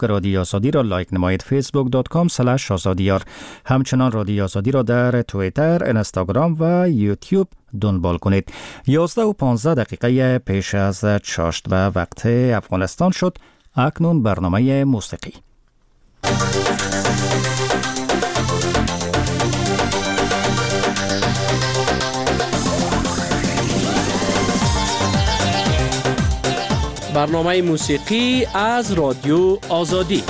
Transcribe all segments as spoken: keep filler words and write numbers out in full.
رادیو آزادی را لایک نمایید. فیسبوک دات کام اسلش آزادیار. همچنان رادیو آزادی را در توییتر، اینستاگرام و یوتیوب دنبال کنید. یازده و پانزده دقیقه پیش از چاشت و وقت افغانستان شد. اکنون برنامه موسیقی. برنامه موسیقی از رادیو آزادی.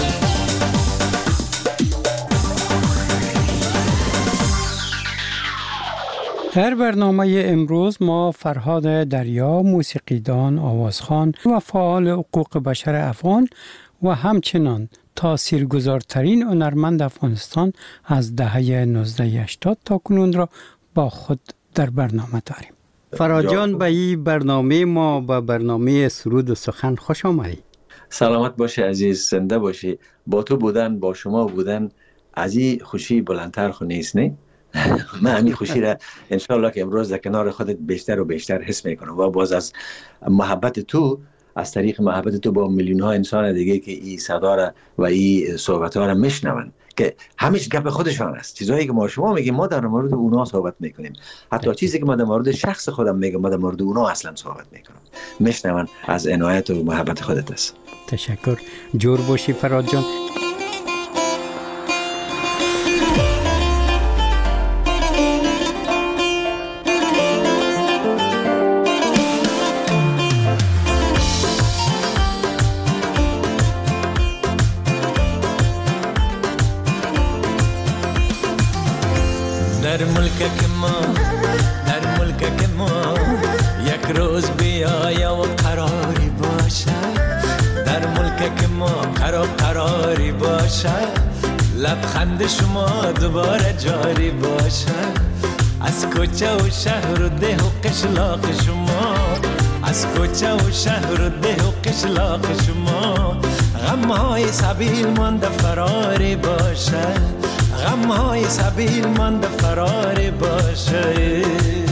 در برنامه امروز ما فرهاد دریا، موسیقیدان، آوازخوان و فعال حقوق بشر افغان و همچنان تاثیرگذارترین هنرمند افغانستان از دهه نوزده هشتاد تا کنون را با خود در برنامه داریم. فرهاد جان، به این برنامه ما، به برنامه سرود و سخن خوش آمدی. سلامت باشی عزیز، زنده باشی. با تو بودن، با شما بودن از این خوشی بلندتر خو نیست، نه؟ من همین خوشی را انشاءالله که امروز در کنار خودت بیشتر و بیشتر حس میکنم و باز از محبت تو، از طریق محبت تو با میلیون ها انسان دیگه که این صدا را و این صحبت ها را میشنون که همیش گپ خودشان است. چیزایی که ما شما میگیم ما در مورد اونا صحبت میکنیم، حتی چیزی که ما در مورد شخص خودم میگم ما در مورد اونا اصلا صحبت میکنم. میشنون از عنایت و محبت خودت است. تشکر. جور باشی فرهاد جان. در ملک ما در ملک ما یک روز بیایا و قراری باشه، در ملک ما قرار قراری باشه، لبخند شما دوباره جاری باشه، از کوچه و شهر و ده و قشلاق شما، از کوچه و شهر و ده و قشلاق شما، غمهای سبیل مانده فراری باشه، غمهای سبیل مانده فراری باشه،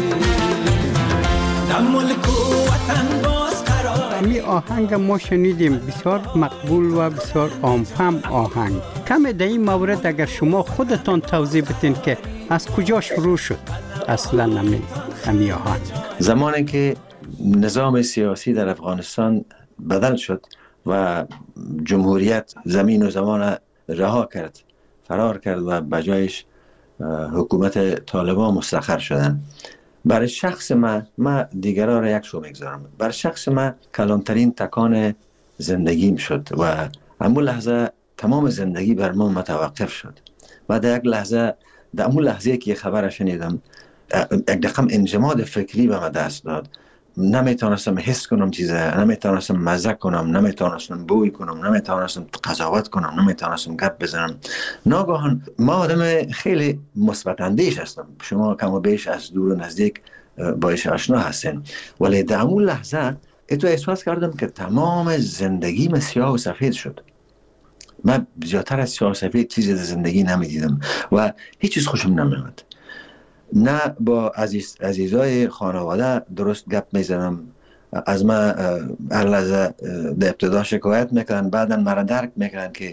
در ملک و وطن باز قرار. می آهنگ ما شنیدیم، بسیار مقبول و بسیار عامفهم آهنگ. کم در این مورد اگر شما خودتان توضیح بدین که از کجا شروع شد اصلا نمی همی آهنگ؟ زمانی که نظام سیاسی در افغانستان بدل شد و جمهوریت زمین و زمان رها کرد، فرار کرد و بجایش حکومت طالبان مستقر شدن، برای شخص من، من دیگران را یک شو میگذارم، برای شخص من کلانترین تکان زندگیم شد و همون لحظه تمام زندگی بر من متوقف شد و در یک لحظه، در همون لحظه که خبر شنیدم، یک رقم انجماد فکری به من دست داد. نمیتونستم حس کنم چیزه، نمیتونستم مزه کنم، نمیتونستم بوی کنم، نمیتونستم قضاوت کنم، نمیتونستم گپ بزنم. ناگهان ما آدم خیلی مثبت اندیش هستم، شما کم و بیش از دور و نزدیک باش آشنا هستین، ولی در اون لحظه اتو احساس کردم که تمام زندگیم سیاه و سفید شد. من زیادتر از سیاه و سفید چیزی در زندگی نمیدیدم و هیچ چیز خوشم نمیاد. نه با عزیز عزیزای خانواده درست گپ میزنم، از من هر لحظه در ابتدا شکایت میکنن، بعدا مرا درک میکنن که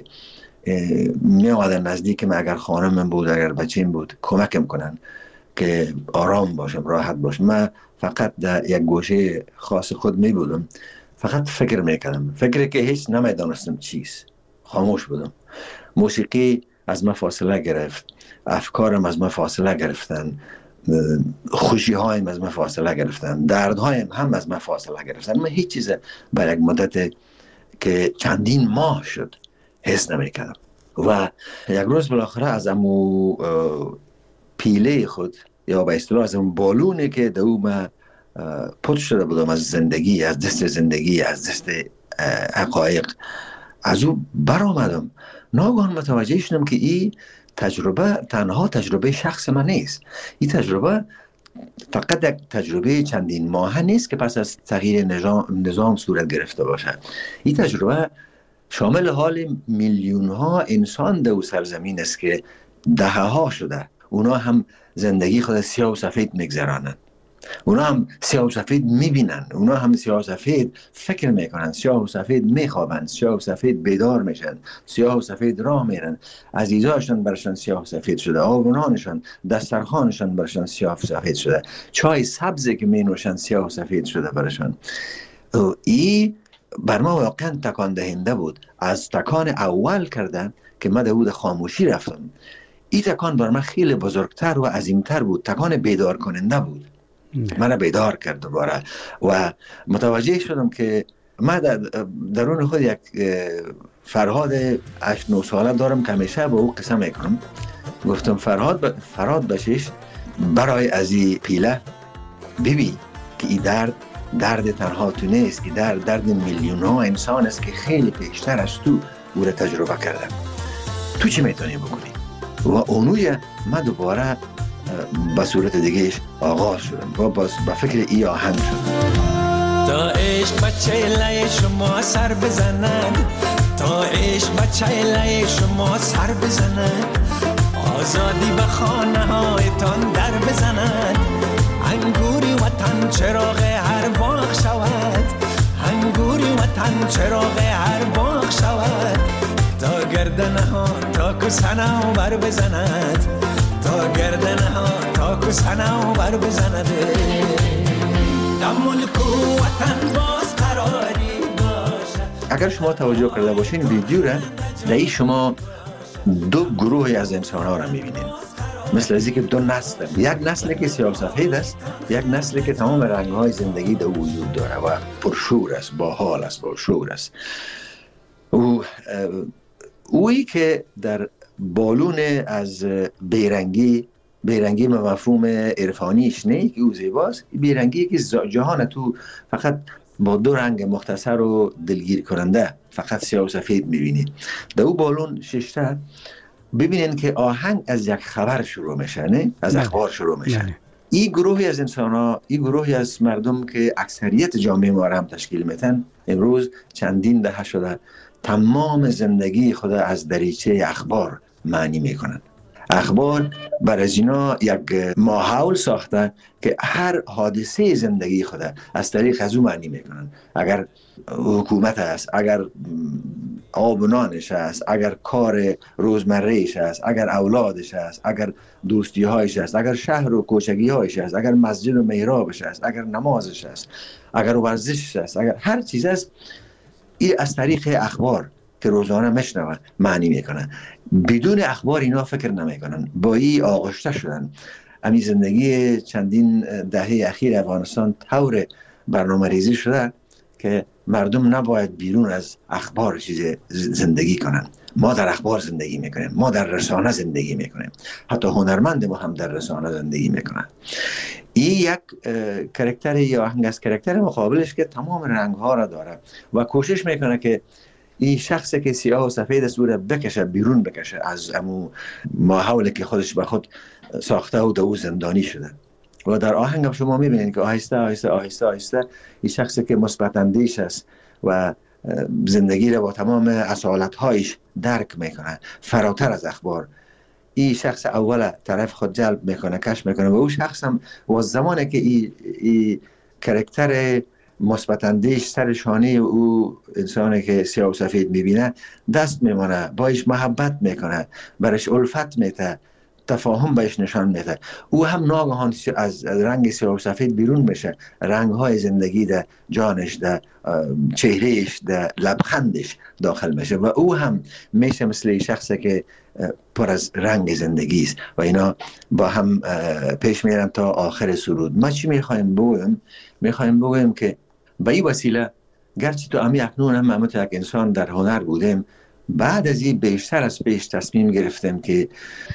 میامدن نزدیک من، اگر خانمم بود، اگر بچیم بود، کمکم کنن که آرام باشم، راحت باشم. من فقط در یک گوشه خاص خود می بودم، فقط فکر میکردم، فکری که هیچ نمیدانستم چیست. خاموش بودم. موسیقی از من فاصله گرفت، افکارم از من فاصله گرفتن، خوشی هایم از من فاصله گرفتن، درد هایم هم از من فاصله گرفتن. من هیچ چیز بر یک مدت که چندین ماه شد حس نمی کردم و یک روز بالاخره از امو پیله خود، یا به اصطلاح از اون بالونی که در او من پت شده بودم از زندگی، از دست زندگی، از دست حقایق، از او برآمدم. ناگهان متوجه شدم که این تجربه تنها تجربه شخص من نیست. این تجربه فقط یک تجربه چندین ماهه نیست که پس از تغییر نظام, نظام صورت گرفته باشد. این تجربه شامل حال میلیون ها انسان در سرزمین است که دهه ها شده اونا هم زندگی خود سیاه و سفید میگذرانند. اونا هم سیاه و سفید میبینن، اونا هم سیاه و سفید فکر میکنن، سیاه و سفید میخوابن، سیاه و سفید بیدار میشن، سیاه و سفید راه میرن، عزیزاشون برشان سیاه و سفید شده، آبونانشان، دسترخوانشان برشان سیاه و سفید شده، چای سبزی که مینوشن سیاه و سفید شده برشان. این بر ما واقعا تکان دهنده بود. از تکان اول کردن که من داود خاموشی رفتم، این تکان بر من خیلی بزرگتر و عظیمتر بود، تکان بیدار کننده بود. من بیدار کرد دوباره و متوجه شدم که من در درون خود یک فرهاد هشت نه ساله دارم که همیشه با او قصه میکنم. گفتم فرهاد ب... فرهاد بشیش برای از این پیله ببین که این درد درد تنها تو نیست، این درد درد میلیون ها انسان است که خیلی پیشتر از تو او را تجربه کردن. تو چی میتونی بکنی؟ و اونوی من دوباره به صورت دیگهش آغاز شدم و با فکر ای آهنگ شدم. تا عشق بچه لای شما سر بزند، تا عشق بچه لای شما سر بزند، آزادی به خانه هایتان در بزند، انگوری وطن چراغ هر باغ شود، انگوری وطن چراغ هر باغ شود، تا گردنه ها تا کسنه بر بزند، تا گردنه ها تا کسنه بر بزند، در ملک و وطن باز قراری باشد. اگر شما توجه کرده باشین ویدیو را، در این شما دو گروه از انسان ها را میبینین، مثل ازی که دو نسل، یک نسل که سیاه سفید است، یک نسل که تمام رنگ های زندگی در وجود داره و پرشور است، باحال است، پرشور است. او اویی که در بالون از بیرنگی، بیرنگی به مفهوم عرفانیش نه که او زیباست، بیرنگی که جهان تو فقط با دو رنگ مختصر و دلگیر کننده فقط سیاه و سفید میبینی. در او بالون ششته ببینین که آهنگ از یک خبر شروع میشه، نه؟ از اخبار شروع میشه. این گروهی از انسان ها، این گروهی از مردم که اکثریت جامعه ما را هم تشکیل میتن، امروز چندین دهه شده تمام زندگی خود از دریچه اخبار معنی میکنن. اخبار بر از اینا یک ماحول ساخته که هر حادثه زندگی خود از طریق از او معنی میکنن. اگر حکومت است، اگر آب و نانش است، اگر کار روزمرهش است، اگر اولادش است، اگر دوستی هایش است، اگر شهر و کوچگی هایش است، اگر مسجد و محرابش است، اگر نمازش است، اگر ورزشش است، اگر هر چیز است، این از طریق اخبار که روزانه میشنون معنی میکنن. بدون اخبار اینا فکر نمیکنن. با این آغشته شدن. امی زندگی چندین دهه اخیر افغانستان طور برنامه ریزی شده که مردم نباید بیرون از اخبار چیز زندگی کنن. ما در اخبار زندگی میکنیم، ما در رسانه زندگی میکنیم، حتی هنرمند ما هم در رسانه زندگی میکنن. این یک کرکتر یا آهنگ از کرکتر مقابلش که تمام رنگ ها را داره و کوشش میکنه که این شخصی که سیاه و سفید است او را بکشه بیرون، بکشه از امو ماحولی که خودش به خود ساخته و دو زندانی شده. و در آهنگ شما میبینید که آهسته آهسته آهسته آهسته این شخصی که مثبت اندیش است و زندگی را با تمام اصالت هایش درک میکنه فراتر از اخبار، این شخص اول طرف خود جلب میکنه، کش میکنه و او شخص هم و زمانی که این ای کرکتر مثبت اندیش سر شانه او انسانی که سیاه و سفید میبینه دست میمانه، باش محبت میکنه، برش الفت میته، تفاهم بهش نشان میده، او هم ناگهان از رنگ سیاه و سفید بیرون میشه، رنگ های زندگی در جانش، در چهرهش، در لبخندش داخل میشه و او هم میشه مثل شخصی که پر از رنگ زندگی است و اینا با هم پیش میرن تا آخر سرود. ما چی میخوایم بگویم؟ میخوایم بگویم که به این وسیله گرچه تو امی اکنون هم همه یک انسان در هنر بودیم، بعد از این بیشتر از پیش تصمیم گرفتم که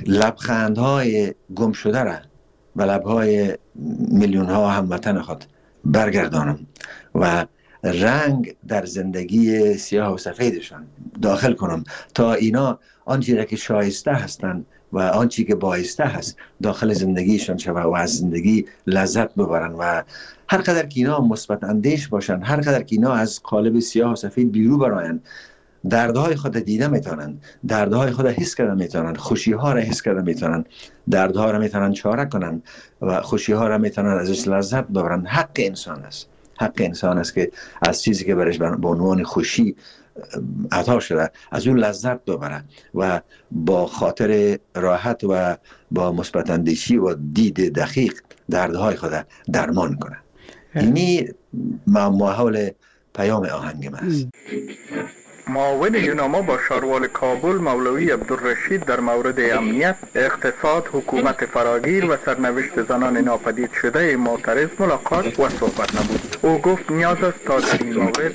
لبخندهای گم شده را و لبهای میلیون ها هموطن خود برگردانم و رنگ در زندگی سیاه و سفیدشان داخل کنم تا اینا آنچه را که شایسته هستند و آنچه که بایسته هست داخل زندگیشان شود و از زندگی لذت ببرن و هر قدر که اینا مثبت اندیش باشن، هر قدر که اینا از قالب سیاه و سفید بیرون براین دردهای خود دیده میتونن، دردهای خود حس کرده میتونن، خوشی ها را حس کرده میتونن، دردها را میتونن چاره کنن و خوشی ها را میتونن ازش لذت ببرن. حق انسان است، حق انسان است که از چیزی که برش به عنوان خوشی عطا شده از اون لذت ببره و با خاطر راحت و با مثبت اندیشی و دید دقیق دردهای خود درمان کنه. اینی ماحول پیام آهنگ ما است. معاون یوناما با شاروال کابل مولوی عبدالرشید در مورد امنیت، اقتصاد، حکومت فراگیر و سرنوشت زنان ناپدید شده معترض ملاقات و صحبت نبود. او گفت نیاز است تا در این مورد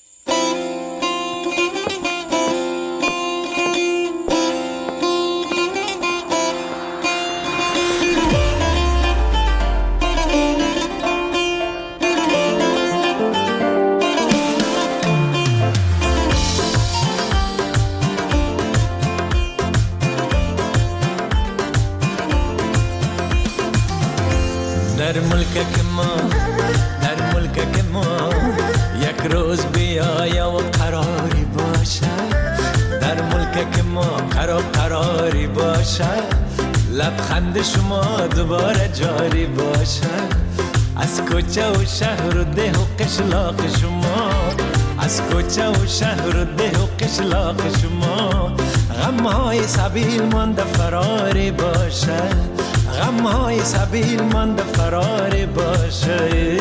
در ملک ما در ملک ما یک روز بیایا و قراری باشه، در ملک ما قرار قراری باشه، لبخند شما دوباره جاری باشه، از کوچه و شهر و ده و قشلاق شما، از کوچه و شهر و ده و قشلاق شما، غمهای سبیل مانده فراری باشه، غمهای سبیل مانده فراری باشه،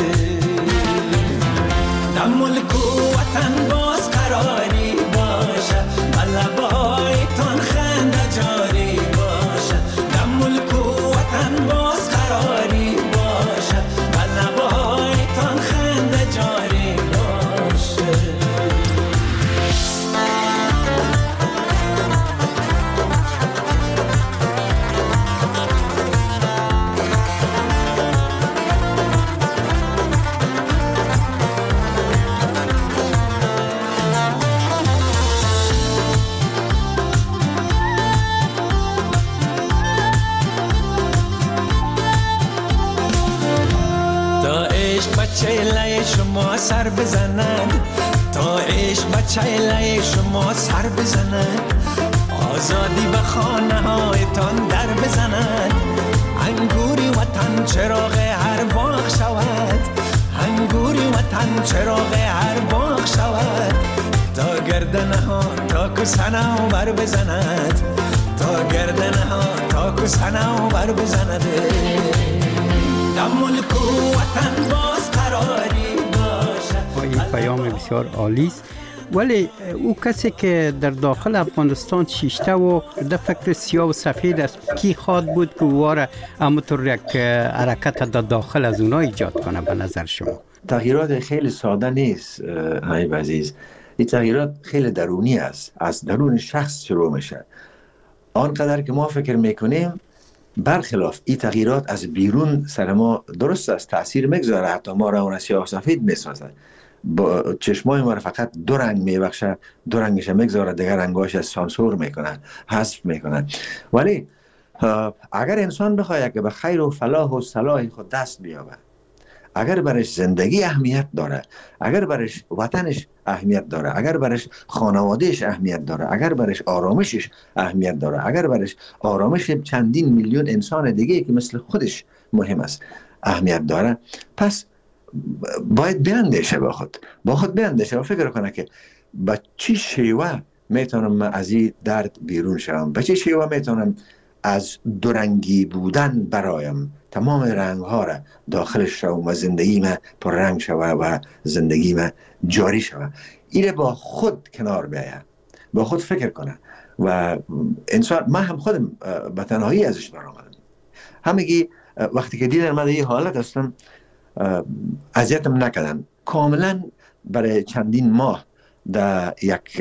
در ملک و وطن باز قراری باشه، لبایتان خنده جاری باشه، در ملک و وطن باز قراری باشه، لبایتان خنده جاری باشه. چیله شما سر بزنن، تا عشق به چیله شما سر بزنن، آزادی به خانه هایتان در بزنن، انگوری وطن چراغ هر باغ شود، انگوری وطن چراغ هر باغ شود، تا گردنه ها تا کسنه بر بزند، تا گردنه ها تا کسنه بر بزند، در ملک و وطن باز قراری باشه. این پیام بسیار عالی است، ولی او کسی که در داخل افغانستان شیشته و در فکر سیاه و سفید است، کی خواد بود که واره همونطور یک حرکت در داخل از اونا ایجاد کنه به نظر شما؟ تغییرات خیلی ساده نیست حبیب عزیز، این تغییرات خیلی درونی است، از درون شخص شروع میشه. آنقدر که ما فکر میکنیم برخلاف این تغییرات از بیرون سر ما درست است تأثیر میگذاره، حتی ما را اون سیاه سفید میسازه، با چشمای ما را فقط دو رنگ میبخشه، دو رنگش میگذاره، دیگر رنگاش از سانسور میکنه، حذف میکنه. ولی اگر انسان بخواد که به خیر و فلاح و صلاح خود دست بیابه، اگر برش زندگی اهمیت داره، اگر برش وطنش اهمیت داره، اگر برش خانوادهش اهمیت داره، اگر برش آرامشش اهمیت داره، اگر برش آرامش چندین میلیون انسان دیگه که مثل خودش مهم است اهمیت داره، پس باید بیندیشه با خود با خود بیندیشه و فکر کنه که با چی شیوه میتونم از این درد بیرون شوم، با چی شیوه میتونم از دورنگی بودن برایم تمام رنگ ها را داخلش شوم و زندگی ما پر رنگ شوه و زندگی ما جاری شوه. اینه با خود کنار بیایه، با خود فکر کنه و انسان، من هم خودم به تنهایی ازش برآمدم، همگی وقتی که دیدن من این حالت هستم اذیتم نکردن، کاملا برای چندین ماه در یک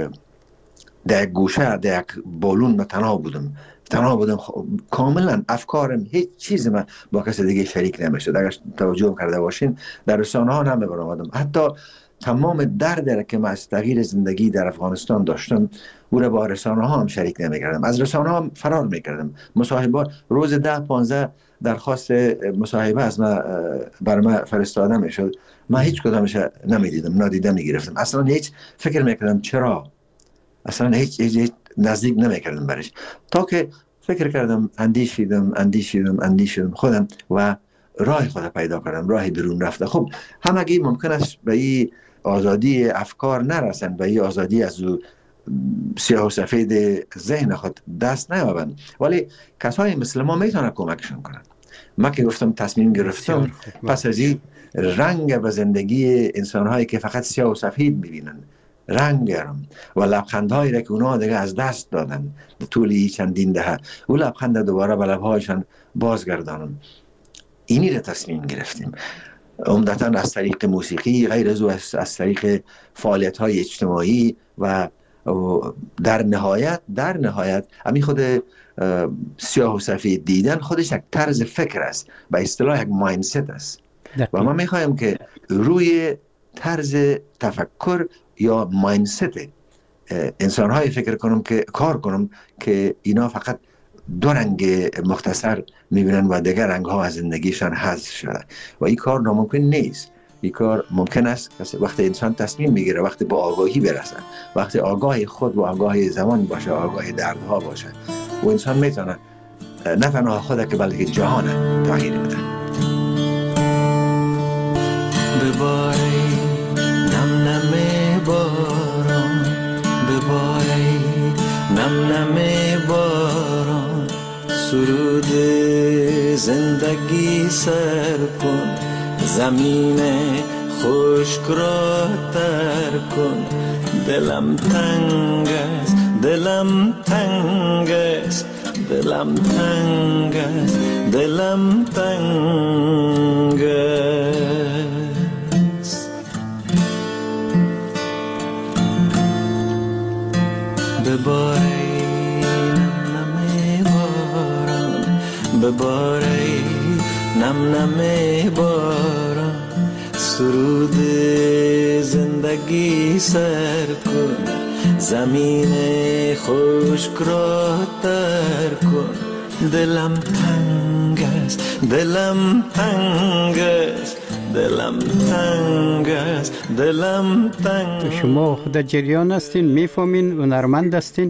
در یک گوشه در یک بالون تنها بودم تنها بودم کاملا افکارم هیچ چیزی من با کسی دیگه شریک نمیشه. اگر توجه کرده باشین در رسانه ها نمی برآمدم، حتی تمام درد که من از تغییر زندگی در افغانستان داشتم او را با رسانه ها هم شریک نمی کردم، از رسانه ها فرار می کردم. مصاحبه روز ده پانزده درخواست مصاحبه از من بر من فرستاده می شد، من هیچ کدامش نمی دیدم، نادیده می گرفتم، اصلا هیچ فکر می کردم چرا اصلا هیچ, هیچ, هیچ نزدیک نمیکردم برش، تا که فکر کردم، اندیشیدم اندیشیدم اندیشیدم خودم و راه خود پیدا کردم، راه بیرون رفته. خب همگی ممکن است به این آزادی افکار نرسن، به این آزادی از سیاه و سفید ذهن خود دست نیابند، ولی کسایی مثل ما میتونه کمکشون کنن. ما که گفتم تصمیم گرفتم پس از این رنگ به زندگی انسانهایی که فقط سیاه و سفید میبینن رنگ بیارم و لبخندهایی را که اونا دیگه از دست دادن طول چندین دهه، او لبخند دوباره به لبهایشان بازگردانم. اینی را تصمیم گرفتیم، عمدتاً از طریق موسیقی، غیر از از, از طریق فعالیت های اجتماعی و در نهایت در نهایت همین خود سیاه و سفید دیدن خودش یک طرز فکر است، به اصطلاح یک مایندست است و ما میخوایم که روی طرز تفکر یا مایندست انسان های فکر کنم که کار کنم که اینا فقط دو رنگ مختصر میبینن و دیگر رنگ ها از زندگیشان حذف شده و این کار ناممکن نیست. این کار ممکن است وقتی انسان تصمیم میگیره، وقتی با آگاهی برسه، وقتی آگاه خود و آگاه زمان باشه، آگاه دردها باشه و انسان میتونه نه تنها خود که بلکه جهان تغییر بده. بباری نم نم باران، بباری نم نم باران، سرود زندگی سر کن، زمین خشک را تر کن. دلم تنگ است، دلم تنگ است، دلم تنگ است، دلم تنگ است. بباری نم نم باران، بباری نم نم باران، سرود زندگی سر کن، زمین خشک را تر کن. دلم تنگ است، دلم تنگ است، دلم تنگ است، دلم تنگ. شما خود جریان هستین، میفهمین، هنرمند هستین.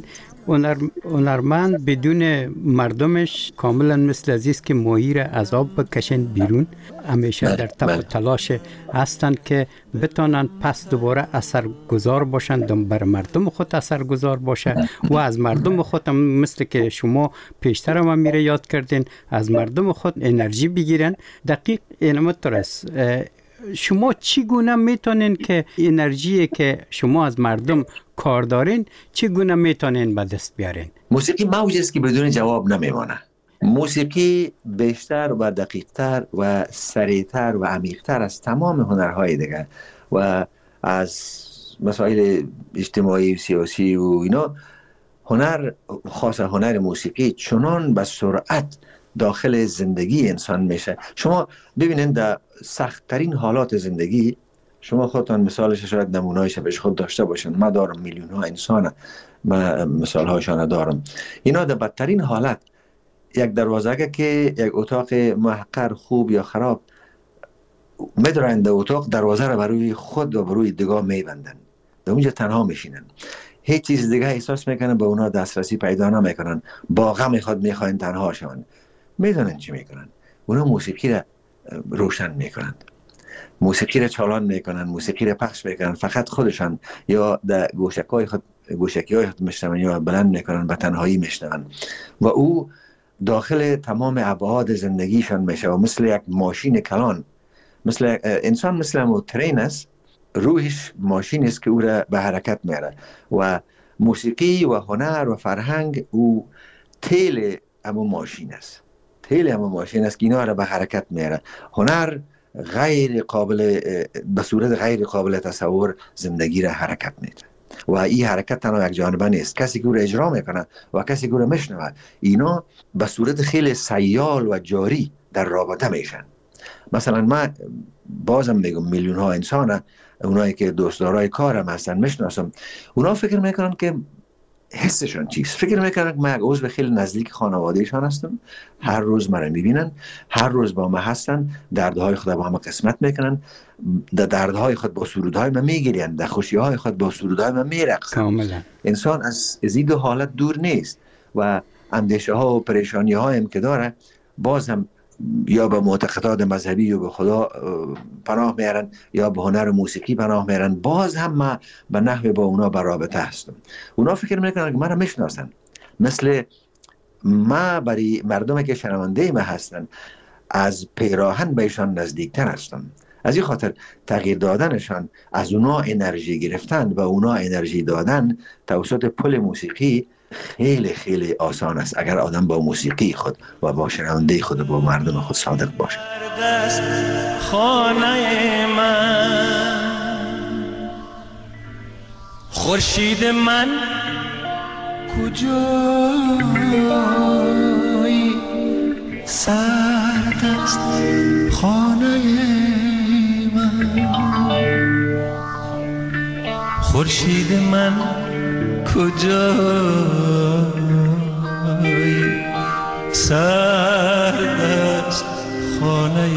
هنرمند بدون مردمش کاملا مثل عزیز که ماهی را از آب بکشن بیرون، همیشه در تب و تلاش هستند که بتانن پس دوباره اثرگذار باشن، بر مردم خود اثرگذار باشه و از مردم خود هم مثل که شما پیشتر هم میره یاد کردین، از مردم خود انرژی بگیرن. دقیق اینمت است. شما چگونه میتونین که انرژی که شما از مردم کار دارین چگونه میتونین به دست بیارین؟ موسیقی موجی است که بدون جواب نمیمانه. موسیقی بیشتر و دقیقتر و سریعتر و عمیقتر از تمام هنرهای دیگه و از مسائل اجتماعی و سیاسی و اینا، هنر خاص هنر موسیقی چنان به سرعت داخل زندگی انسان میشه. شما ببینید در سخت‌ترین حالات زندگی، شما خودتان مثالش شاید نمونه‌ایش پیش خود داشته باشن، ما دارم میلیون ها انسان، ما مثال هاشان دارم، اینا در بدترین حالت یک دروازه که یک اتاق محقر خوب یا خراب میدارن، در اتاق دروازه را بروی خود و بروی دیگاه میبندن، در اونجا تنها میشینن، هیچ چیز دیگه احساس میکنن، به اونا دسترسی پیدا نمیکنن، با غم خود میخواین تنها شون. میدونن چی میکنن؟ اونا موسیقی را روشن میکنن، موسیقی را چالان میکنن، موسیقی را پخش میکنن، فقط خودشان یا در گوشکای خود گوشکی های خود میشنون یا بلند میکنن، به تنهایی میشنون و او داخل تمام ابعاد زندگیشان میشه و مثل یک ماشین کلان، مثل انسان مثل همون ترین است، روحش ماشین است که او را به حرکت میاره و موسیقی و هنر و فرهنگ او تیل همون ماشین است، تیل همون ماشین است که اینا را به حرکت میاره. هنر غیر قابل به صورت غیر قابل تصور زندگی را حرکت میده و این حرکت تنها یک جانبه نیست، کسی که او را اجرا میکنه و کسی که او را میشنوه، اینا به صورت خیلی سیال و جاری در رابطه میشن. مثلا من بازم میگم میلیون ها انسان، اونایی که دوستدارای کارم هستن میشناسم، اونا فکر میکنن که حسشون چیست. فکر میکنم که من یک عضو خیلی نزدیک خانوادهشان هستم، هر روز من میبینن، هر روز با من هستن، دردهای خود با هم قسمت میکنن، در دردهای خود با سرودهای من میگیرن، در خوشیهای خود با سرودهای من میرقصن. کاملا انسان از از این دو حالت دور نیست و اندیشه ها و پریشانی ها هم که داره باز هم یا به معتقدات مذهبی یا به خدا پناه میرن یا به هنر موسیقی پناه میرن، باز هم من به نحو با اونا برابطه هستم. اونا فکر میکنن که من را میشناسن، مثل ما برای مردمی که شنونده ما هستن از پیراهن بهشان نزدیکتر هستم. از این خاطر تغییر دادنشان، از اونا انرژی گرفتن و اونا انرژی دادن توسط پل موسیقی خیلی خیلی آسان است اگر آدم با موسیقی خود و با شنونده خود و با مردم خود صادق باشه. خانه من خورشید من کجایی، سرد است خانه من، خورشید من کجایی، سرد است خانه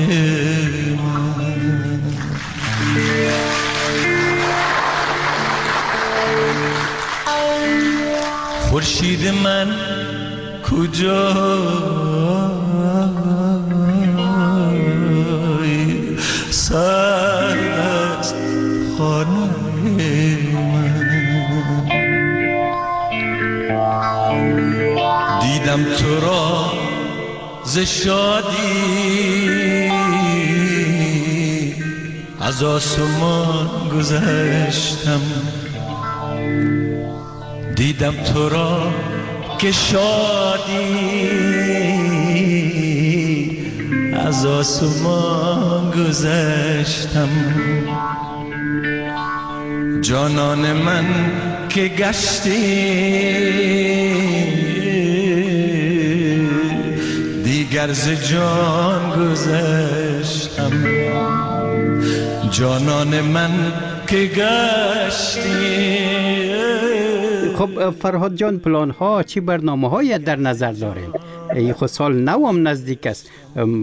من. خورشید من کجایی، سرد است خانه دیدم تو را ز شادی از آسمان گذشتم، دیدم تو را که شادی از آسمان گذشتم. جانان من که گشتی دیگر ز جان گذشتم، جانان من که گشتی. خب فرهاد جان، پلان ها چی برنامه های در نظر دارین؟ این خود سال نو هم نزدیک است.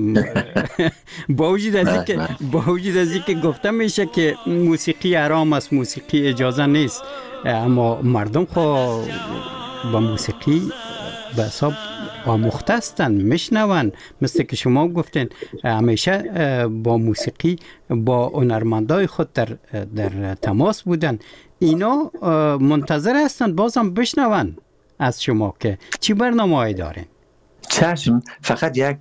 با وجود از اینکه با وجود از اینکه گفته میشه که موسیقی حرام است، موسیقی اجازه نیست، اما مردم خو با موسیقی به حساب آموخته هستن، میشنون. مثل که شما گفتین همیشه با موسیقی با هنرمندای خود در در تماس بودن. اینا منتظر هستن بازم بشنون از شما که چی برنامه‌ای دارین. چشم، فقط یک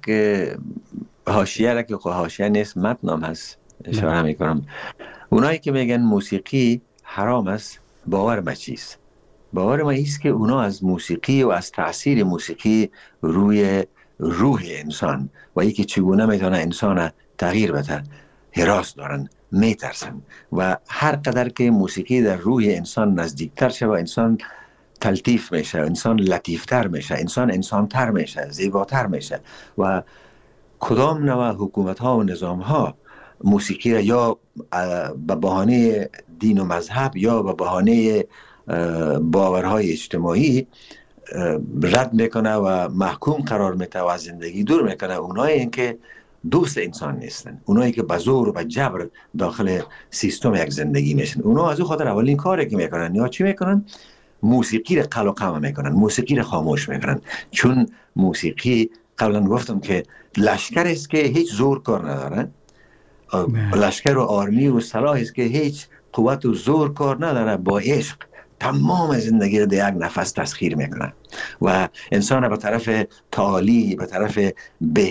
حاشیه را که حاشیه نیست، متنم هست اشاره میکنم. اونایی که میگن موسیقی حرام است، باور ما چیست؟ باور ما ایست که اونا از موسیقی و از تأثیر موسیقی روی روح انسان و یکی چگونه میتونه انسان تغییر بده هراس دارن، میترسن و هر قدر که موسیقی در روح انسان نزدیکتر شه و انسان تلطیف میشه، انسان لطیفتر میشه، انسان انسانتر میشه، زیباتر میشه. و کدام نوع حکومت ها و نظام ها موسیقی را یا به بهانه دین و مذهب یا به بهانه باورهای اجتماعی رد میکنه و محکوم قرار میده و از زندگی دور میکنه، اونایی این که دوست انسان نیستن، اونایی که به زور و به جبر داخل سیستم یک زندگی میشن. اونا از اون خاطر اولین کاری که میکنن یا چی میکنن؟ موسیقی را قل و قم میکنن، موسیقی را خاموش میکنن. چون موسیقی قبلا گفتم که لشکر است که هیچ زور کار نداره، لشکر و آرمی و سلاح است که هیچ قوت و زور کار نداره، با عشق تمام زندگی رو در یک نفس تسخیر میکنه و انسان به طرف تعالی، به طرف به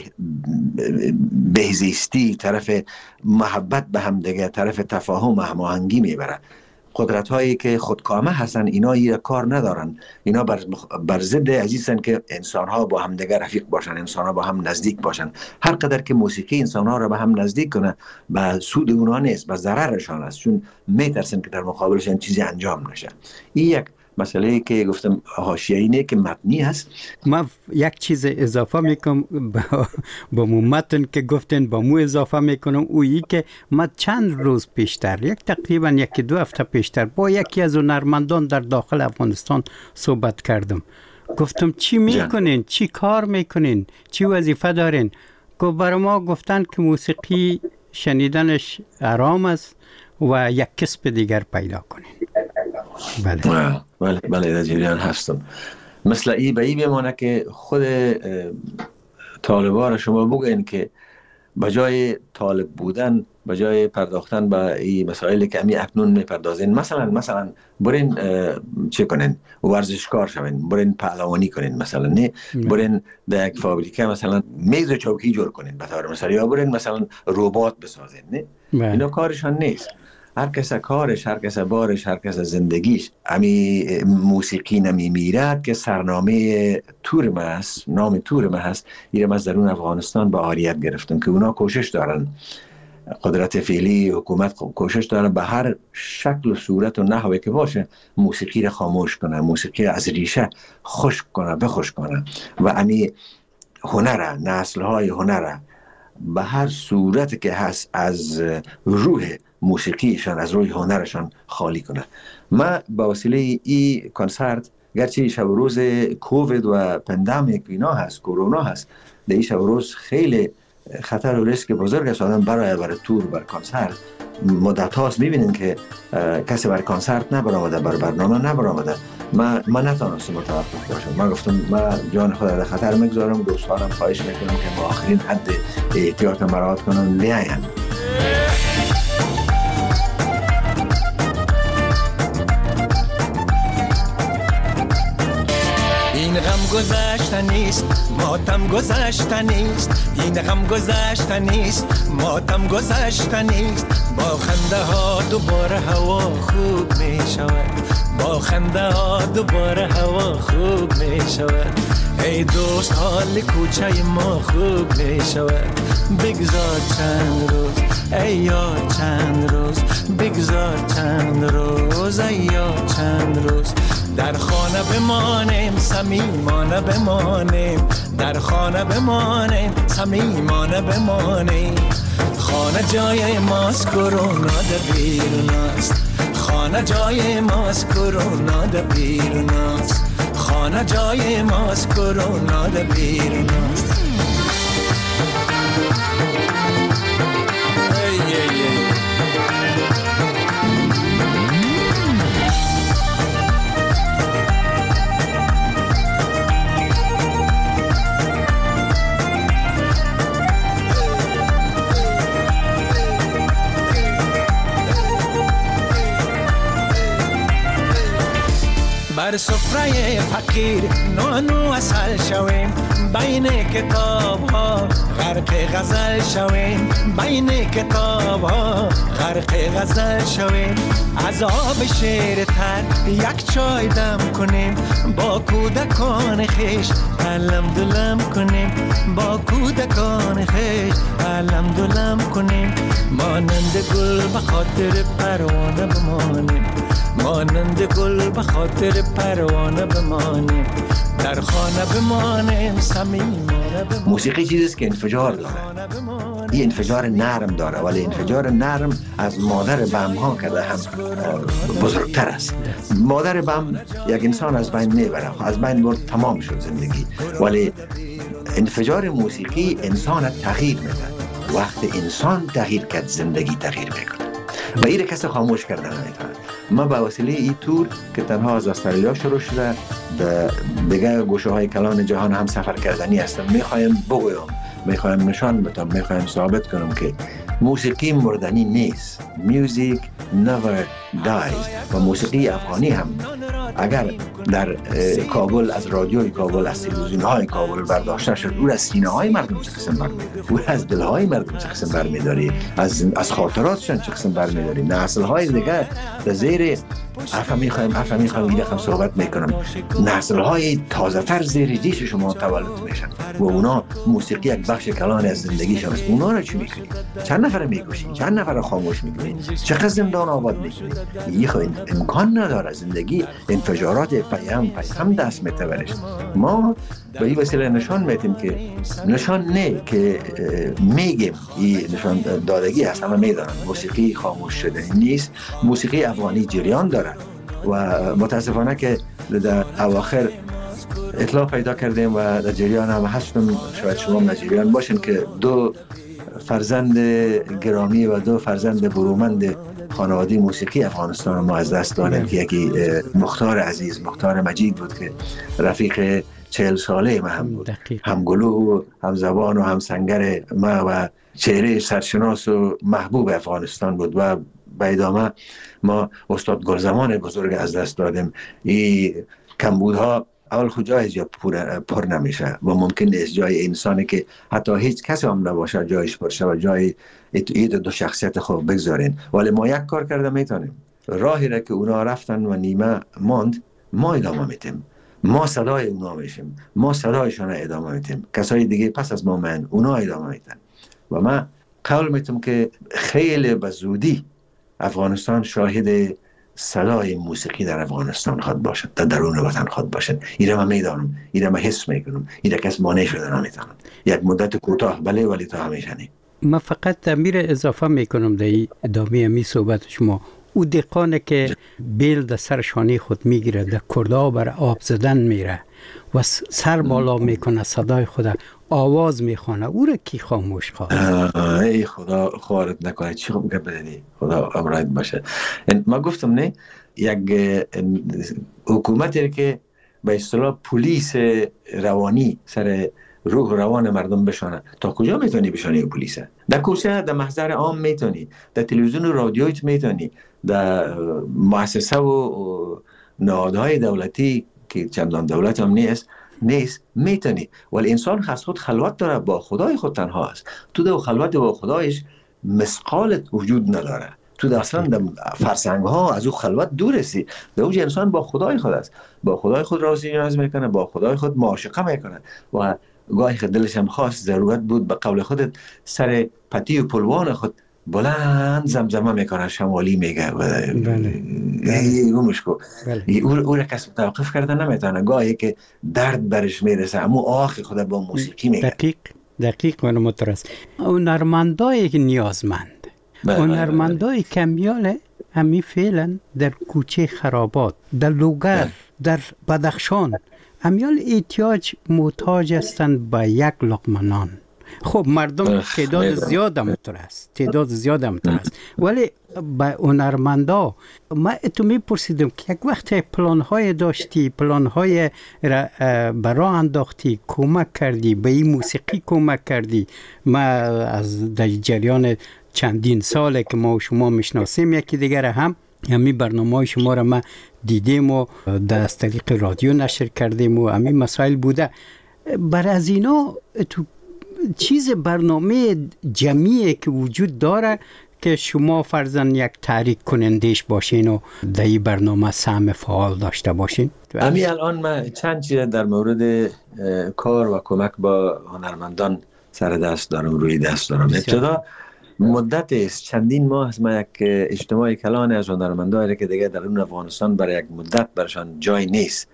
بهزیستی، طرف محبت به هم دیگه، طرف تفاهم و هماهنگی میبره. قدرت هایی که خودکامه هستن اینا یه کار ندارن، اینا بر, بر ضد عزیزن که انسان ها با هم دیگه رفیق باشن، انسان ها با هم نزدیک باشن. هر قدر که موسیقی انسان ها رو به هم نزدیک کنه به سود اونا نیست، به ضررشان است، چون میترسن که در مقابلشان چیزی انجام نشه. این یک مسئله که گفتم حاشیه‌ای نه که متنی هست. من یک چیز اضافه میکنم با, با متن که گفتن با مو اضافه میکنم، اویی که من چند روز پیشتر، یک تقریبا یکی دو هفته پیشتر با یکی از هنرمندان در داخل افغانستان صحبت کردم. گفتم چی میکنین؟ چی کار میکنین؟ چی وظیفه دارین؟ که برای ما گفتن که موسیقی شنیدنش آرام است و یک کسب دیگر پیدا کنین. بله بله بله در جریان هستم. مثل ای به ای بمانه که خود طالبان شما بگوین که بجای طالب بودن، بجای پرداختن به این مسائلی که امی اکنون میپردازین، مثلا مثلا برین چه کنین؟ ورزشکار شوین، برین پهلوانی کنین، مثلا نه برین در یک فابریکه مثلا میز و چوکی جور کنین به طور مثلا، یا برین مثلا ربات بسازین، نه اینا کارشان نیست. هر کس کارش، هر کس بارش، هر کس زندگیش. امی موسیقی نمی میرد که سرنامه تورم هست، نام تورم هست. ایرم از درون افغانستان با آریت گرفتم که اونا کوشش دارن، قدرت فعلی حکومت کوشش دارن به هر شکل و صورت و نحوی که باشه موسیقی را خاموش کنن، موسیقی از ریشه خشک کنن، بخشک کنن و امی هنر، نسل‌های هنر به هر صورت که هست از روح موسیقیشان، از روی هنرشان خالی کنه. ما با وسیله این کنسرت، گرچه شب و روز کووید و پندمیک اینا هست، کرونا هست، در این شب و روز خیلی خطر و ریسک بزرگ است آدم برای برای تور بر کنسرت. مدت هاست میبینیم که کسی بر کنسرت نبرآمده، بر برنامه نبرآمده. ما ما نتونستم متوقف باشم. ما گفتم ما جان خود در خطر میگذارم، دوستانم خواهش میکنم که با آخرین حد احتیاط مراعات کنن، بیاین. این غم گذشته نیست، ماتم گذشته نیست. این غم گذشته نیست، ماتم گذشته نیست. با خنده ها دوباره هوا خوب می شود، با خنده ها دوباره هوا خوب می شود. ای دوست حال کوچه ما خوب می شود. بگذار چند روز ای یار، چند روز بگذار چند روز ای یار، چند روز در خانه بمانیم، صمیمانه بمانیم. در خانه بمانیم، صمیمانه بمانیم. خانه جای ماست، کرونا در بیرون است. خانه جای ماست، کرونا در بیرون است. خانه جای ماست، کرونا در بیرون است. ای ای ای بر سفره فقیر نانو اصل شویم، بین کتاب ها غرق غزل شویم. بین کتاب ها غرق غزل شویم. از آب شیر تر یک چای دم کنیم، با کودکان خیش علم دلم کنیم. با کودکان خیش علم دلم کنیم. مانند گل به خاطر پروانه بمانیم، مانند گل به خاطر پروانه بمانیم. در خانه بمانیم، صمیمانه بمانیم. موسیقی چیزیست که انفجار داره. این انفجار نرم داره، ولی انفجار نرم از مادر بم ها کرده هم بزرگتر است. مادر بم یک انسان از بین میبره، از بین برد تمام شد زندگی. ولی انفجار موسیقی انسان تغییر میده. وقت انسان تغییر کرد، زندگی تغییر میکنه و این کسی خاموش کردن نمیتونه. ما با وسیله این تور که تنها از استرالیا شروع شده، به دیگه گوشه های کلان جهان هم سفر کردنی هستم. میخوایم بگویم، میخوایم نشان بدم، میخوایم ثابت کنم که موسیقی مردنی نیست. Music never dies. و موسیقی افغانی هم اگر در کابل از رادیوی کابل، از تلویزیون های کابل برداشته شد، او از سینه های مردم چه قسم برمیداری، او از دل های مردم چه قسم برمیداری، از از خاطراتشان چه قسم برمیداری. نسل های دیگه در زیر افهم میخوایم افهم میخوایم این رقم صحبت میکنم. نسل های تازه تر زیر دیش شما تولد میشن و اونا موسیقی یک بخش کلان از زندگیشون است. اونا را چی میکنید؟ چند نفر میکشید؟ چند نفر خاموش میکنید؟ چقدر زندان آباد میکنید؟ این خو امکان نداره. زندگی انفجارات پیام پیام دست میتورش. ما به این وسیله نشان میدیم که نشان نه که میگیم این نشان دادگی هست. همه میدانن موسیقی خاموش شده نیست. موسیقی افغانی جریان داره و متاسفانه که در اواخر اطلاع پیدا کردیم و در جریان هم هستم، شاید شما در جریان باشین که دو فرزند گرامی و دو فرزند برومند خانواده موسیقی افغانستان ما از دست دادیم که یکی مختار عزیز، مختار مجید بود که رفیق چهل ساله ما هم بود، هم گلو هم زبان و هم سنگر ما و چهره سرشناس و محبوب افغانستان بود. و به ادامه ما استاد گلزمان بزرگ از دست دادیم. این کمبودها اول خود جای جا پر, پر نمیشه و ممکن نیست جای انسانی که حتی هیچ کسی هم نباشه جایش پر شه و جای اید دو شخصیت خوب بگذارین. ولی ما یک کار کرده میتونیم. راهی را که اونا رفتن و نیمه ماند ما ادامه میتیم. ما صدای اونا میشیم. ما صدایشان ادامه میتیم. کسای دیگه پس از ما من اونا ادامه میتن. و من قول میتونم که خیلی به زودی افغانستان شاهد صدای موسیقی در افغانستان خواهد باشد، در درون وطن خواهد باشد. ایره من میدانم، ایره من حس میکنم، ایره کس مانع شده نمیتونم. یک مدت کوتاه بله ولی تا همیشه نی. من فقط تعمیر اضافه میکنم در ادامه می صحبت شما. او دقانه که بیل در سر شانه خود میگیره، در کرده بر آب زدن میره و سر بالا میکنه، صدای خود آواز میخوانه، او را کی خاموش خواهد؟ ای خدا خوارت نکنه. چی خوب که بدنی خدا امرایت باشه. ما گفتم نه یک حکومتی که به اصطلاح پلیس روانی سر روح روان مردم بشانه. تا کجا میتونی بشانی پلیسه؟ در کوچه، در محضر عام میتونی، در تلویزیون و رادیویت میتونی، در مؤسسه و نهادهای دولتی که چندان دولت هم نیست نیست میتونی. ولی انسان خاص خود خلوت داره، با خدای خود تنها است. تو در خلوت با خدایش مسقال وجود نداره. تو در اصلا در فرسنگ ها از او خلوت دور هستی. در اوج انسان با خدای خود است، با خدای خود راضی نیاز میکنه، با خدای خود معاشقه میکنه و گاهی خود دلش هم خواست ضرورت بود به قول خودت سر پتی و پلوان خود بلند زمزمه میکنه، شمالی میگه و اونش کو او را کس توقف کرده نمیتونه. گاهی که درد برش میرسه اما آخی خود با موسیقی میگه. دقیق دقیق و مترس. هنرمندای نیازمند، هنرمندای کمیال همی فعلا در کوچه خرابات، در لوگر، در بدخشان همیال احتیاج محتاج هستند به یک لقمه نان. خب مردم تعداد زیاد هم است، تعداد زیاد هم است، ولی به هنرمندا ما اتو میپرسیدم که یک وقت پلان‌های داشتی، پلان‌های برای انداختی، کمک کردی به این موسیقی، کمک کردی. ما از در جریان چندین ساله که ما و شما میشناسیم یکی دیگر هم همین برنامه شما را ما دیدیم و در طریق رادیو نشر کردیم و همین مسائل بوده. بر از اینا تو چیز برنامه جمعی که وجود داره که شما فرضاً یک تحریک کنندش باشین و در این برنامه سهم فعال داشته باشین؟ همین الان من چند چیز در مورد کار و کمک با هنرمندان سر دست دارم، روی دست دارم. ابتدا مدت است، چندین ماه است ما یک اجتماع کلان از هنرمندانی که دیگه در اون افغانستان برای یک مدت برشان جای نیست،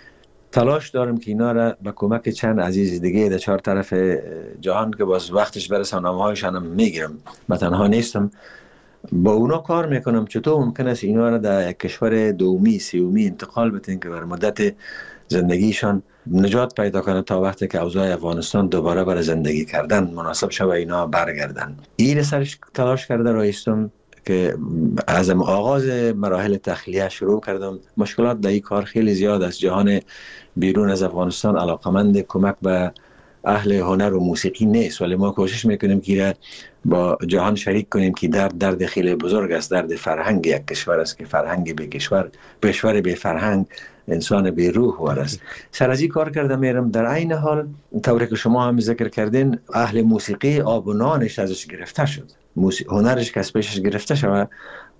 تلاش دارم که اینا را با کمک چند عزیز دیگه در چهار طرف جهان که باز وقتش برسه نامه‌هایشان هم میگیرم، من تنها نیستم، با اونا کار میکنم چطور ممکن است اینا را در یک کشور دومی سیومی انتقال بدین که بر مدت زندگیشان نجات پیدا کنه تا وقتی که اوضاع افغانستان دوباره برای زندگی کردن مناسب شوه اینا برگردن. این سرش تلاش کرده رایستم که از آغاز مراحل تخلیه شروع کردم. مشکلات در این کار خیلی زیاد است. جهان بیرون از افغانستان علاقمند کمک به اهل هنر و موسیقی نیست، ولی ما کوشش میکنیم که با جهان شریک کنیم که درد درد خیلی بزرگ است، درد فرهنگ یک کشور است که فرهنگ به کشور، کشور به فرهنگ انسان بی روح است. سر از این کار کرده میرم. در عین حال طوری که شما هم ذکر کردین، اهل موسیقی آب و نانش ازش گرفته شد، هنرش که از پیشش گرفته شود،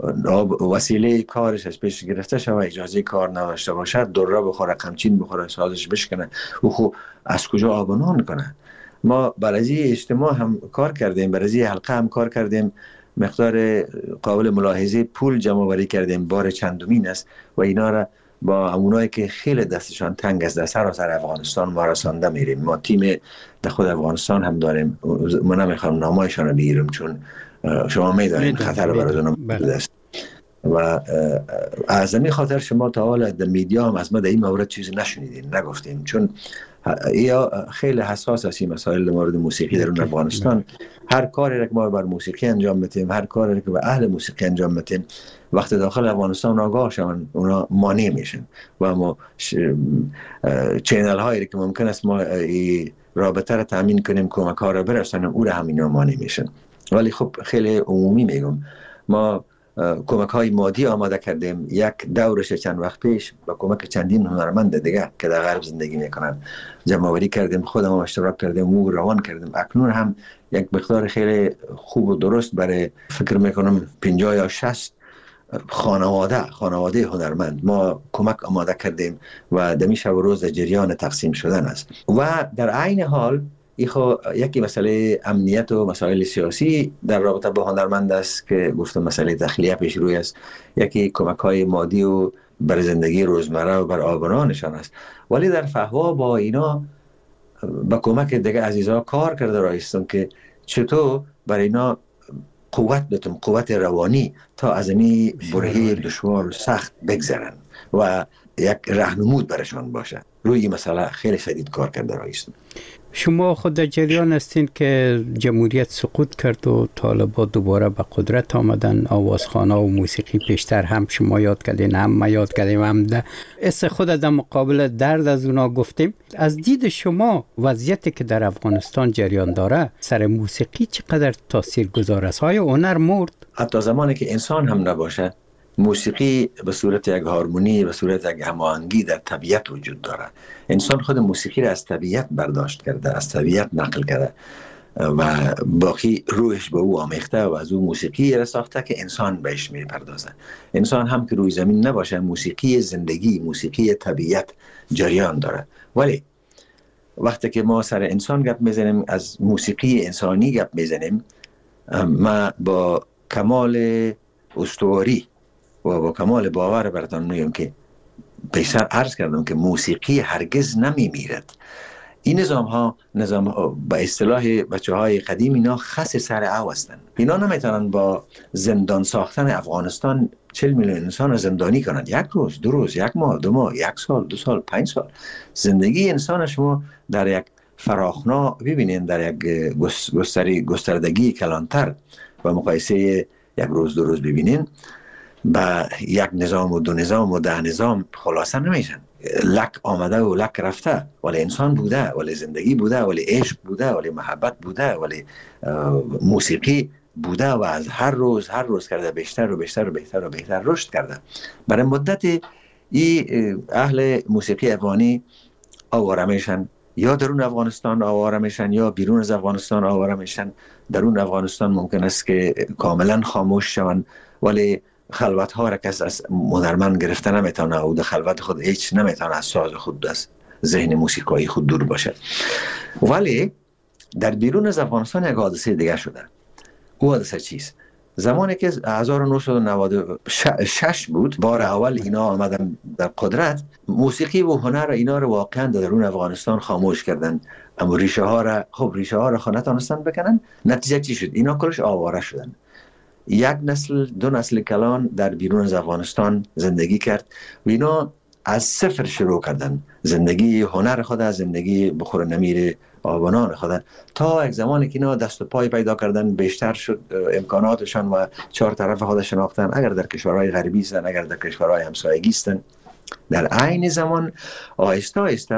وسیله کارش از پیشش گرفته شود، اجازه کار نداشته باشد، دره بخوره، قمچین بخوره، سازش بشکنه، او خب از کجا آب و نان کنه؟ ما برای اجتماع هم کار کردیم، برای حلقه هم کار کردیم، مقدار قابل ملاحظه پول جمع آوری کردیم، بار چندمین است و اینا را با اونایی که خیلی دستشان تنگ است در سراسر افغانستان ما رسانده میریم. ما تیم در خود افغانستان هم داریم، من نمیخوام نامایشان رو بگیرم چون شما میدانید خطر برای اونم است و از این خاطر شما تا حالا در میدیا هم از ما در این مورد چیزی نشنیدین، نگفتین، چون یا خیلی حساس است این مسائل مورد موسیقی در اون افغانستان. هر کاری که ما بر موسیقی انجام میتیم، هر کاری که به اهل موسیقی انجام میتیم، وقتی داخل افغانستان آگاه شون اونا مانع میشن و ما چینل هایی که ممکن است ما رابطه را تامین کنیم، کمک ها را برسانیم، او را هم اینا مانع میشن. ولی خب خیلی عمومی میگم، ما کمک های مادی آماده کردیم. یک دورش چند وقت پیش با کمک چندین هنرمند دیگه که در غرب زندگی میکنن جمع آوری کردیم، خودم هم اشتراک کردیم و روان کردیم. اکنون هم یک مقدار خیلی خوب و درست برای فکر میکنم پنجاه یا شصت خانواده خانواده هنرمند ما کمک آماده کردیم و دمی شب و روز جریان تقسیم شدن است. و در عین حال ایخو یکی مسئله امنیت و مسائل سیاسی در رابطه با هنرمند است که گفتم مسئله تخلیه پیش روی است، یکی کمک های مادی و بر زندگی روزمره و بر آبانانشان است. ولی در فهوا با اینا با کمک دیگه عزیزا کار کرده رایستم که چطور بر اینا قوت بتم، قوت روانی تا از این برهه دشوار و سخت بگذرن و یک راهنمود برشان باشه. روی این مسئله خیلی شدید کار کرده رایستم. شما خود در جریان هستین که جمهوریت سقوط کرد و طالبان دوباره به قدرت آمدن، آوازخوانه و موسیقی پیشتر هم شما یاد کردین، هم ما یاد کردیم، هم ده اس خود در مقابل درد از اونا گفتیم. از دید شما وضعیتی که در افغانستان جریان داره سر موسیقی چقدر تاثیر گذار است؟ های هنر مرد؟ حتی زمانی که انسان هم نباشه، موسیقی به صورت یک هارمونی، به صورت یک هماهنگی در طبیعت وجود دارد. انسان خود موسیقی را از طبیعت برداشت کرده، از طبیعت نقل کرده و باقی روحش به او آمیخته و از او موسیقی را ساخته که انسان بهش میپردازه. انسان هم که روی زمین نباشه، موسیقی زندگی، موسیقی طبیعت جریان داره. ولی وقتی که ما سر انسان گپ میزنیم، از موسیقی انسانی گپ میزنیم، ما با کمال استواری و با کمال باور براتون میگم که پیشتر عرض کردم که موسیقی هرگز نمی میرد. این نظام ها نظام ها به اصطلاح بچه های قدیم اینا خس سر او هستند. اینا نمیتونن با زندان ساختن افغانستان چهل میلیون انسان رو زندانی کنند. یک روز، دو روز، یک ماه، دو ماه، یک سال، دو سال، پنج سال. زندگی انسان شما در یک فراخنا ببینین، در یک گستری گستردگی کلانتر و مقایسه یک روز دو روز ببینین، با یک نظام و دو نظام و ده نظام خلاصه نمیشن. لک آمده و لک رفته، ولی انسان بوده، ولی زندگی بوده، ولی عشق بوده، ولی محبت بوده، ولی موسیقی بوده و از هر روز هر روز کرده بیشتر و بیشتر و بیشتر و بیشتر رشد کرده. برای مدت ای اهل موسیقی افغانی آواره میشن، یا درون افغانستان آواره میشن یا بیرون از افغانستان آواره میشن. درون افغانستان ممکن است که کاملا خاموش شون، ولی خلوت ها را کس از هنرمند گرفته نمیتونه و در خلوت خود هیچ نمیتونه از ساز خود، از ذهن موسیقایی خود دور باشه. ولی در بیرون از افغانستان یک حادثه دیگه شده. او حادثه چیست؟ زمانی که هزار و نهصد و نود و شش بود، بار اول اینا آمدن در قدرت، موسیقی و هنر اینا رو واقعا در درون افغانستان خاموش کردن. اما ریشه ها را خب ریشه ها را نتونستن بکنن. نتیجه چی شد؟ اینا کلش آواره شدن. یک نسل، دو نسل کلان در بیرون از افغانستان زندگی کرد و اینا از صفر شروع کردن زندگی هنر خود، از زندگی بخور نمیر آبانان خود، تا یک زمانی که اینا دست و پای پیدا کردن، بیشتر شد امکاناتشان و چهار طرف خود شناختن، اگر در کشورهای غربی هستن، اگر در کشورهای همسایگی هستن. در عین زمان آهسته آهسته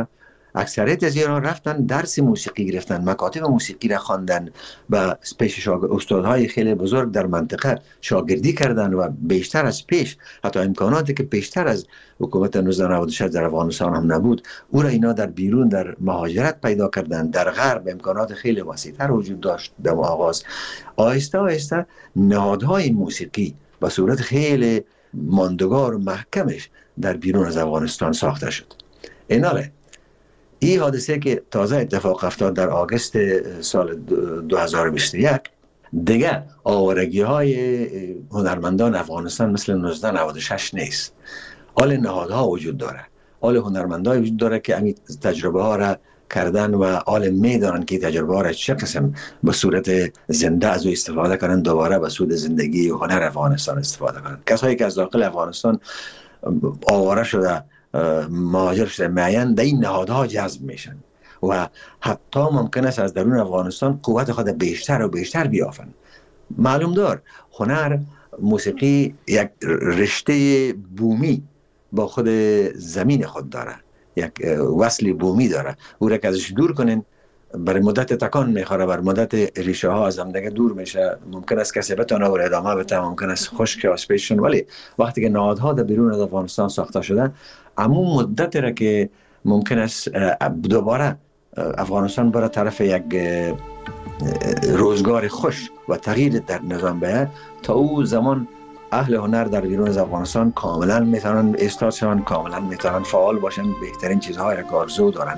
اکثریت از ایران رفتن درس موسیقی گرفتن، مکاتب موسیقی را خواندن و پیش شاگ... استادهای خیلی بزرگ در منطقه شاگردی کردن و بیشتر از پیش، حتی امکاناتی که بیشتر از حکومت نوزده نود و شش در افغانستان هم نبود، او را اینا در بیرون در مهاجرت پیدا کردن. در غرب امکانات خیلی وسیع‌تر وجود داشت. در آغاز آهسته آهسته نهادهای موسیقی به صورت خیلی ماندگار و محکمش در بیرون از افغانستان ساخته شد. ایناله این حادثه که تازه اتفاق افتاد در آگوست سال دو هزار و بیست و یک دیگه آوارگی های هنرمندان افغانستان مثل نوزده نود و شش نیست. آل نهادها وجود داره، آل هنرمندان وجود داره که همین تجربه ها را کردن و آل میدانن که تجربه ها را چه قسم به صورت زنده از او استفاده کنن، دوباره به سود زندگی و هنر افغانستان استفاده کنن. کسایی که از داخل افغانستان آواره شده مهاجر شده معین در این نهادها جذب میشن و حتی ممکن است از درون افغانستان قوت خود بیشتر و بیشتر بیافن. معلوم دار هنر موسیقی یک رشته بومی با خود زمین خود داره، یک وصل بومی داره. او را که ازش دور کنین برای مدت تکان میخوره، بر مدت ریشه ها از هم دیگه دور میشه. ممکن است کسی بتونه و ادامه بده، ممکن است خشک یا سپیشن، ولی وقتی که نهادها در بیرون از افغانستان ساخته شده، اما مدت را که ممکن است دوباره افغانستان برای طرف یک روزگار خوش و تغییر در نظام بیاد، تا او زمان اهل هنر در بیرون از افغانستان کاملا میتونن استاد شون، کاملا میتونن فعال باشن، بهترین چیزهای را که آرزو دارن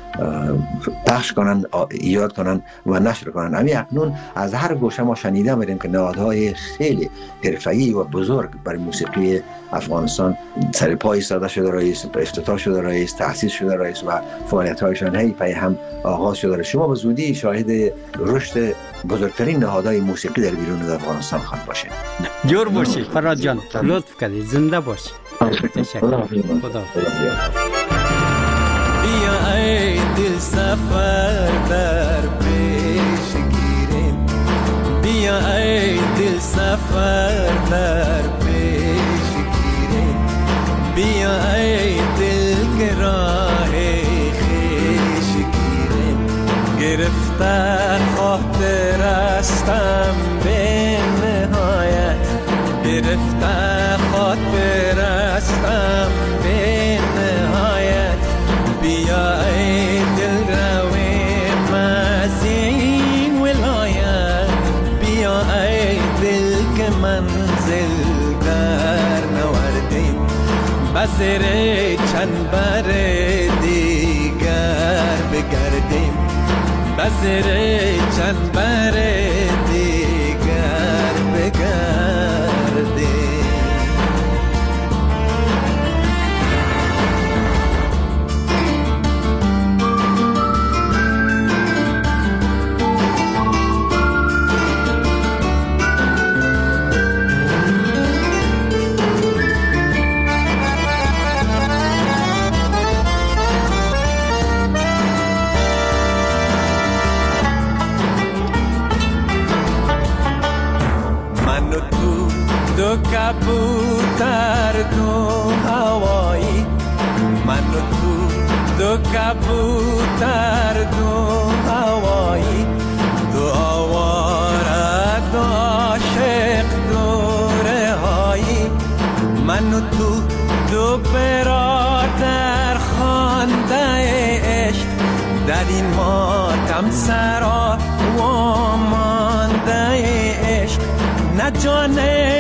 پخش کنن، ایجاد کنن و نشر کنن. همین اکنون از هر گوشه ما شنیده میریم که نهادهای خیلی حرفه‌ای و بزرگ برای موسیقی افغانستان سر پای ایستاده شده رئیس، افتتاح شده رئیس، تأسیس شده رئیس و فعالیت‌هایشان هی پی هم آغاز شده. شما به زودی شاهد رشد بزرگترین نهادهای موسیقی در بیرون از افغانستان خواهید باشید. جور باشی فراد جان، لطف کردی، زنده باشی. تشکر. خدا. بیا ای دل سفر در پیش گیریم، بیا ای دل سفر در پیش گیریم، بیا ای دل که راه خویش گیریم. گرفته خاطر استم به نهایت، گرفته خاطر استم به نهایت. بیا ای دل روی مزین ولایت، بیا ای دل که منزل در نوردیم. بزر چند بر دیگر بگردیم، بزر چند بر دیگر بگردیم. دو کبوتر دو هوایی، من و تو دو کبوتر دو هوایی، دو آواره دو عاشق دو رهایی. من و تو دو برادر خوانده عشق، در این ماتم سرا و مانده عشق. نه جان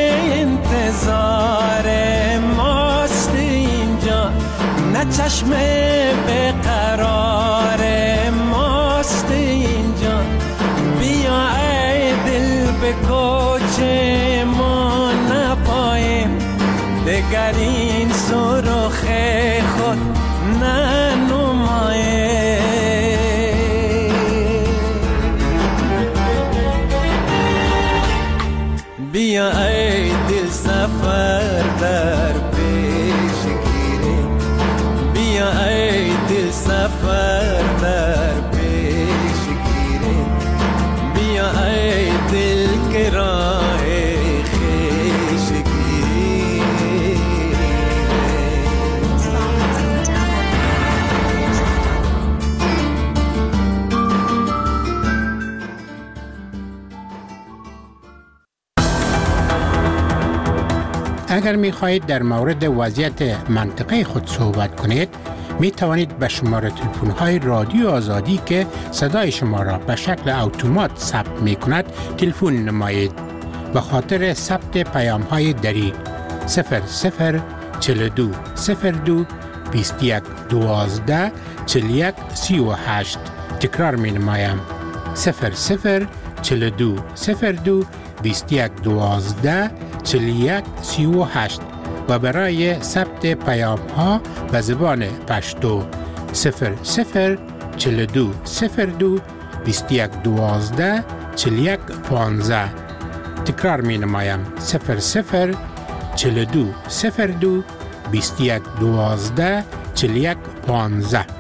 انتظار ماست اینجا، نه چشم به قرار ماست اینجا. بیا ای دل به کوچه ما نپاییم، دگر این سرخ خود ننماییم. بیا ای دل سفر در پیش گیریم، بیا ای دل سفر اگر می خواهید در مورد وضعیت منطقه خود صحبت کنید، می توانید به شماره تلفن های رادیو آزادی که صدای شما را به شکل اتومات ثبت می کند تلفن نمایید. به خاطر ثبت پیام های دری صفر صفر چهل و دو صفر دو بیست و یک دوازده چهل و یک سی و هشت تکرار می نمایم. صفر صفر چهل و دو صفر دو بیست و یک دوازده چهل و یک سی و هشت و برای ثبت پیام ها به زبان پشتو صفر صفر چهل و دو صفر دو بیست و یک دوازده چهل و یک پانزده. تکرار می نمایم. صفر صفر چهل و دو صفر دو بیست و یک دوازده چهل و یک پانزده.